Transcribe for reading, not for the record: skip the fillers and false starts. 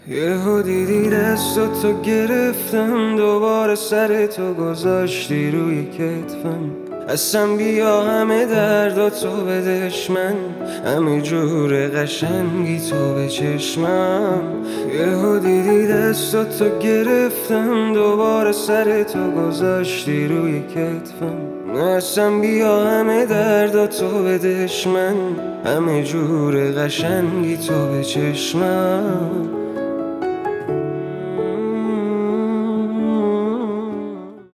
یهو دیدی دستاتو گرفتم، دوباره سر تو گذاشتی روی کتفم. اصلا بیا همه درداتو بدش من، همه جور قشنگی تو به چشمم. یهو دیدی دستاتو گرفتم، دوباره سر تو گذاشتی روی کتفم. اصلا بیا همه درداتو بدش من، همه جور قشنگی تو به چشمم.